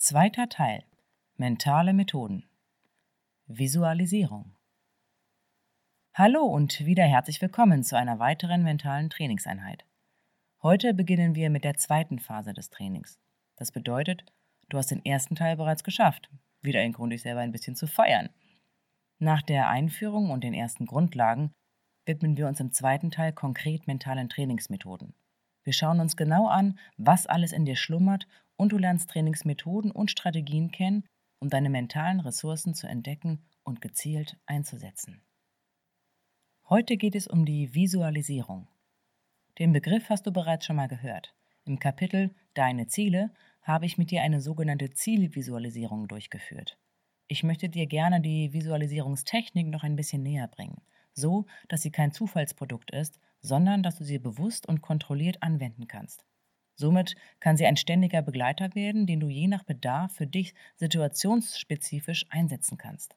Zweiter Teil. Mentale Methoden. Visualisierung. Hallo und wieder herzlich willkommen zu einer weiteren mentalen Trainingseinheit. Heute beginnen wir mit der zweiten Phase des Trainings. Das bedeutet, du hast den ersten Teil bereits geschafft. Wieder ein Grund, dich selber ein bisschen zu feiern. Nach der Einführung und den ersten Grundlagen widmen wir uns im zweiten Teil konkret mentalen Trainingsmethoden. Wir schauen uns genau an, was alles in dir schlummert, und du lernst Trainingsmethoden und Strategien kennen, um deine mentalen Ressourcen zu entdecken und gezielt einzusetzen. Heute geht es um die Visualisierung. Den Begriff hast du bereits schon mal gehört. Im Kapitel Deine Ziele habe ich mit dir eine sogenannte Zielvisualisierung durchgeführt. Ich möchte dir gerne die Visualisierungstechnik noch ein bisschen näher bringen, so dass sie kein Zufallsprodukt ist, sondern dass du sie bewusst und kontrolliert anwenden kannst. Somit kann sie ein ständiger Begleiter werden, den du je nach Bedarf für dich situationsspezifisch einsetzen kannst.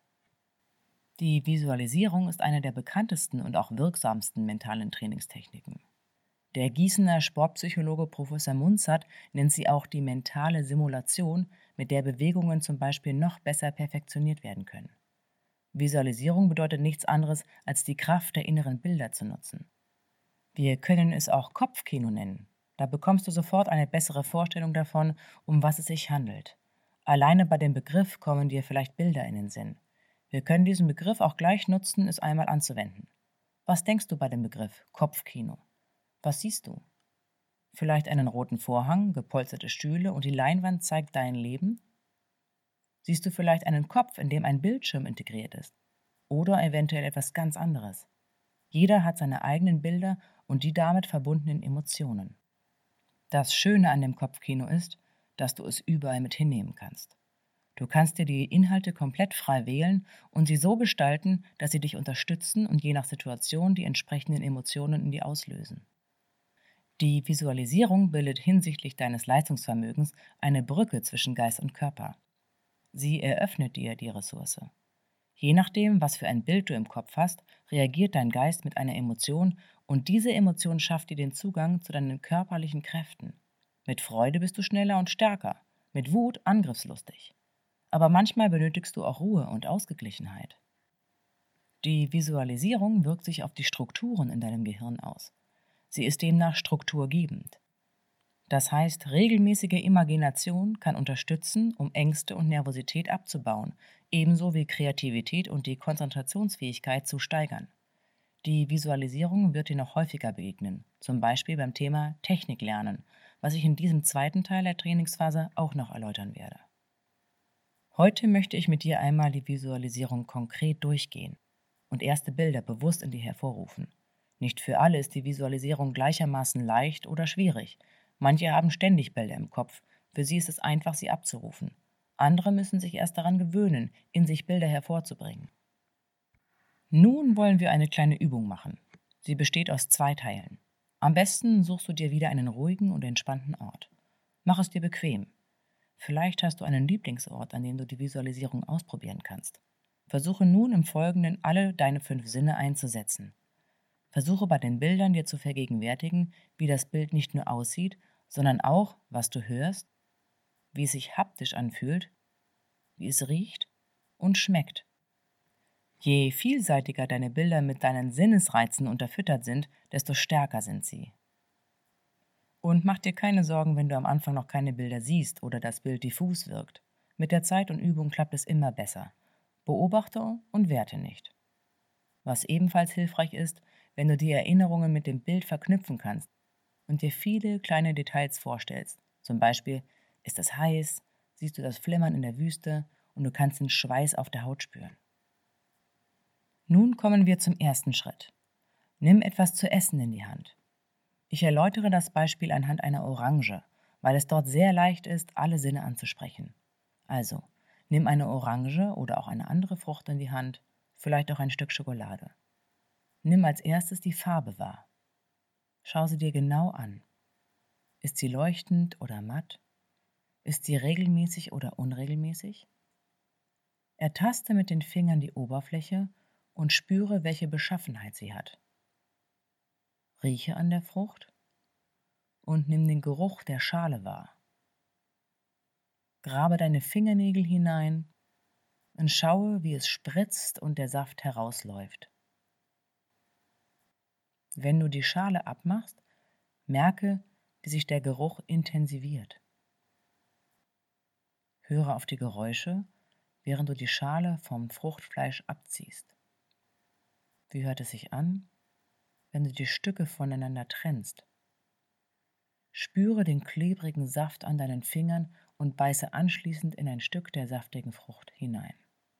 Die Visualisierung ist eine der bekanntesten und auch wirksamsten mentalen Trainingstechniken. Der Gießener Sportpsychologe Professor Munzert nennt sie auch die mentale Simulation, mit der Bewegungen zum Beispiel noch besser perfektioniert werden können. Visualisierung bedeutet nichts anderes, als die Kraft der inneren Bilder zu nutzen. Wir können es auch Kopfkino nennen. Da bekommst du sofort eine bessere Vorstellung davon, um was es sich handelt. Alleine bei dem Begriff kommen dir vielleicht Bilder in den Sinn. Wir können diesen Begriff auch gleich nutzen, es einmal anzuwenden. Was denkst du bei dem Begriff Kopfkino? Was siehst du? Vielleicht einen roten Vorhang, gepolsterte Stühle und die Leinwand zeigt dein Leben? Siehst du vielleicht einen Kopf, in dem ein Bildschirm integriert ist? Oder eventuell etwas ganz anderes? Jeder hat seine eigenen Bilder und die damit verbundenen Emotionen. Das Schöne an dem Kopfkino ist, dass du es überall mit hinnehmen kannst. Du kannst dir die Inhalte komplett frei wählen und sie so gestalten, dass sie dich unterstützen und je nach Situation die entsprechenden Emotionen in dir auslösen. Die Visualisierung bildet hinsichtlich deines Leistungsvermögens eine Brücke zwischen Geist und Körper. Sie eröffnet dir die Ressource. Je nachdem, was für ein Bild du im Kopf hast, reagiert dein Geist mit einer Emotion und diese Emotion schafft dir den Zugang zu deinen körperlichen Kräften. Mit Freude bist du schneller und stärker, mit Wut angriffslustig. Aber manchmal benötigst du auch Ruhe und Ausgeglichenheit. Die Visualisierung wirkt sich auf die Strukturen in deinem Gehirn aus. Sie ist demnach strukturgebend. Das heißt, regelmäßige Imagination kann unterstützen, um Ängste und Nervosität abzubauen, ebenso wie Kreativität und die Konzentrationsfähigkeit zu steigern. Die Visualisierung wird dir noch häufiger begegnen, zum Beispiel beim Thema Technik lernen, was ich in diesem zweiten Teil der Trainingsphase auch noch erläutern werde. Heute möchte ich mit dir einmal die Visualisierung konkret durchgehen und erste Bilder bewusst in dir hervorrufen. Nicht für alle ist die Visualisierung gleichermaßen leicht oder schwierig. Manche haben ständig Bilder im Kopf, für sie ist es einfach, sie abzurufen. Andere müssen sich erst daran gewöhnen, in sich Bilder hervorzubringen. Nun wollen wir eine kleine Übung machen. Sie besteht aus 2 Teilen. Am besten suchst du dir wieder einen ruhigen und entspannten Ort. Mach es dir bequem. Vielleicht hast du einen Lieblingsort, an dem du die Visualisierung ausprobieren kannst. Versuche nun im Folgenden alle deine 5 Sinne einzusetzen. Versuche bei den Bildern dir zu vergegenwärtigen, wie das Bild nicht nur aussieht, sondern auch, was du hörst, wie es sich haptisch anfühlt, wie es riecht und schmeckt. Je vielseitiger deine Bilder mit deinen Sinnesreizen unterfüttert sind, desto stärker sind sie. Und mach dir keine Sorgen, wenn du am Anfang noch keine Bilder siehst oder das Bild diffus wirkt. Mit der Zeit und Übung klappt es immer besser. Beobachte und werte nicht. Was ebenfalls hilfreich ist, wenn du die Erinnerungen mit dem Bild verknüpfen kannst und dir viele kleine Details vorstellst. Zum Beispiel, ist es heiß, siehst du das Flimmern in der Wüste und du kannst den Schweiß auf der Haut spüren. Nun kommen wir zum ersten Schritt. Nimm etwas zu essen in die Hand. Ich erläutere das Beispiel anhand einer Orange, weil es dort sehr leicht ist, alle Sinne anzusprechen. Also, nimm eine Orange oder auch eine andere Frucht in die Hand, vielleicht auch ein Stück Schokolade. Nimm als erstes die Farbe wahr. Schau sie dir genau an. Ist sie leuchtend oder matt? Ist sie regelmäßig oder unregelmäßig? Ertaste mit den Fingern die Oberfläche und spüre, welche Beschaffenheit sie hat. Rieche an der Frucht und nimm den Geruch der Schale wahr. Grabe deine Fingernägel hinein und schaue, wie es spritzt und der Saft herausläuft. Wenn du die Schale abmachst, merke, wie sich der Geruch intensiviert. Höre auf die Geräusche, während du die Schale vom Fruchtfleisch abziehst. Wie hört es sich an, wenn du die Stücke voneinander trennst? Spüre den klebrigen Saft an deinen Fingern und beiße anschließend in ein Stück der saftigen Frucht hinein.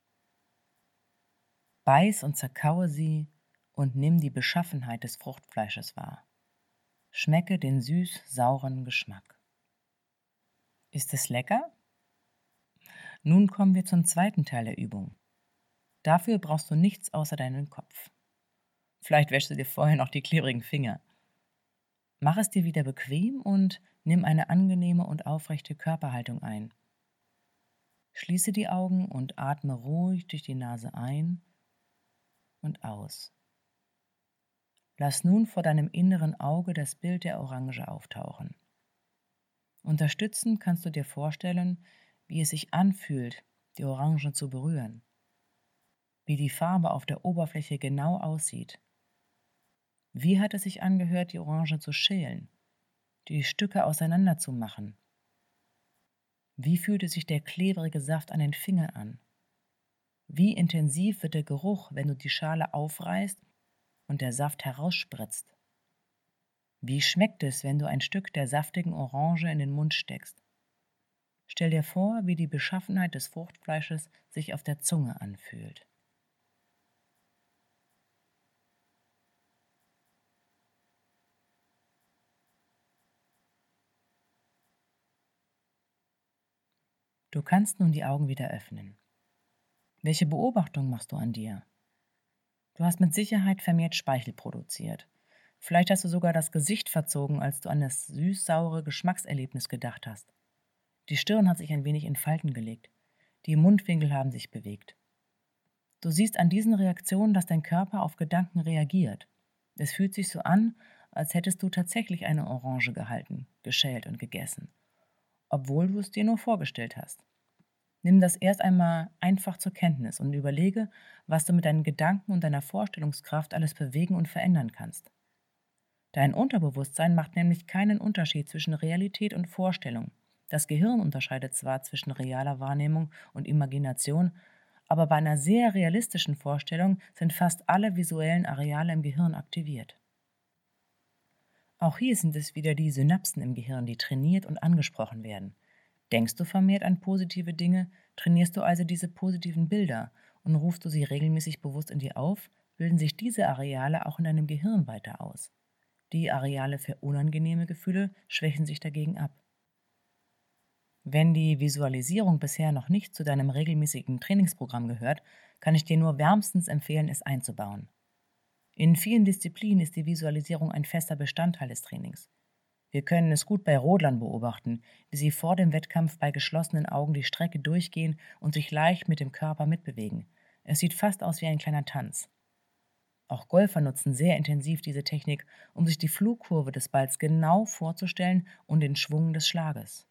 Beiß und zerkaue sie und nimm die Beschaffenheit des Fruchtfleisches wahr. Schmecke den süß-sauren Geschmack. Ist es lecker? Nun kommen wir zum zweiten Teil der Übung. Dafür brauchst du nichts außer deinen Kopf. Vielleicht wäschst du dir vorher noch die klebrigen Finger. Mach es dir wieder bequem und nimm eine angenehme und aufrechte Körperhaltung ein. Schließe die Augen und atme ruhig durch die Nase ein und aus. Lass nun vor deinem inneren Auge das Bild der Orange auftauchen. Unterstützend kannst du dir vorstellen, wie es sich anfühlt, die Orange zu berühren, wie die Farbe auf der Oberfläche genau aussieht. Wie hat es sich angehört, die Orange zu schälen, die Stücke auseinanderzumachen? Wie fühlte sich der klebrige Saft an den Fingern an? Wie intensiv wird der Geruch, wenn du die Schale aufreißt und der Saft herausspritzt? Wie schmeckt es, wenn du ein Stück der saftigen Orange in den Mund steckst? Stell dir vor, wie die Beschaffenheit des Fruchtfleisches sich auf der Zunge anfühlt. Du kannst nun die Augen wieder öffnen. Welche Beobachtung machst du an dir? Du hast mit Sicherheit vermehrt Speichel produziert. Vielleicht hast du sogar das Gesicht verzogen, als du an das süß-saure Geschmackserlebnis gedacht hast. Die Stirn hat sich ein wenig in Falten gelegt. Die Mundwinkel haben sich bewegt. Du siehst an diesen Reaktionen, dass dein Körper auf Gedanken reagiert. Es fühlt sich so an, als hättest du tatsächlich eine Orange gehalten, geschält und gegessen, obwohl du es dir nur vorgestellt hast. Nimm das erst einmal einfach zur Kenntnis und überlege, was du mit deinen Gedanken und deiner Vorstellungskraft alles bewegen und verändern kannst. Dein Unterbewusstsein macht nämlich keinen Unterschied zwischen Realität und Vorstellung. Das Gehirn unterscheidet zwar zwischen realer Wahrnehmung und Imagination, aber bei einer sehr realistischen Vorstellung sind fast alle visuellen Areale im Gehirn aktiviert. Auch hier sind es wieder die Synapsen im Gehirn, die trainiert und angesprochen werden. Denkst du vermehrt an positive Dinge, trainierst du also diese positiven Bilder und rufst du sie regelmäßig bewusst in dir auf, bilden sich diese Areale auch in deinem Gehirn weiter aus. Die Areale für unangenehme Gefühle schwächen sich dagegen ab. Wenn die Visualisierung bisher noch nicht zu deinem regelmäßigen Trainingsprogramm gehört, kann ich dir nur wärmstens empfehlen, es einzubauen. In vielen Disziplinen ist die Visualisierung ein fester Bestandteil des Trainings. Wir können es gut bei Rodlern beobachten, wie sie vor dem Wettkampf bei geschlossenen Augen die Strecke durchgehen und sich leicht mit dem Körper mitbewegen. Es sieht fast aus wie ein kleiner Tanz. Auch Golfer nutzen sehr intensiv diese Technik, um sich die Flugkurve des Balls genau vorzustellen und den Schwung des Schlages.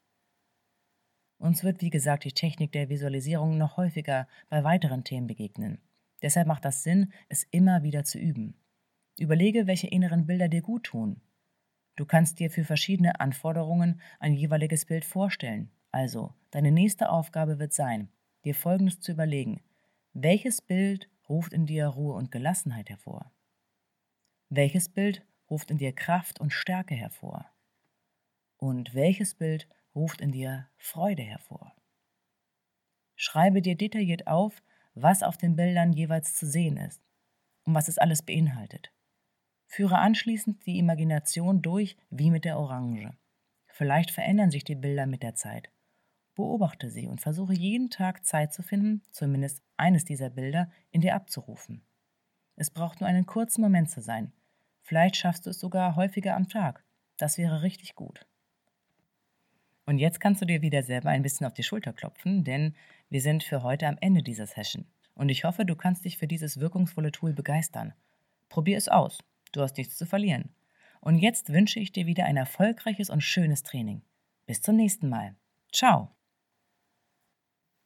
Uns wird, wie gesagt, die Technik der Visualisierung noch häufiger bei weiteren Themen begegnen. Deshalb macht das Sinn, es immer wieder zu üben. Überlege, welche inneren Bilder dir gut tun. Du kannst dir für verschiedene Anforderungen ein jeweiliges Bild vorstellen. Also, deine nächste Aufgabe wird sein, dir Folgendes zu überlegen. Welches Bild ruft in dir Ruhe und Gelassenheit hervor? Welches Bild ruft in dir Kraft und Stärke hervor? Und welches Bild ruft in dir Freude hervor? Schreibe dir detailliert auf, was auf den Bildern jeweils zu sehen ist und was es alles beinhaltet. Führe anschließend die Imagination durch wie mit der Orange. Vielleicht verändern sich die Bilder mit der Zeit. Beobachte sie und versuche jeden Tag Zeit zu finden, zumindest eines dieser Bilder in dir abzurufen. Es braucht nur einen kurzen Moment zu sein. Vielleicht schaffst du es sogar häufiger am Tag. Das wäre richtig gut. Und jetzt kannst du dir wieder selber ein bisschen auf die Schulter klopfen, denn wir sind für heute am Ende dieser Session. Und ich hoffe, du kannst dich für dieses wirkungsvolle Tool begeistern. Probier es aus. Du hast nichts zu verlieren. Und jetzt wünsche ich dir wieder ein erfolgreiches und schönes Training. Bis zum nächsten Mal. Ciao.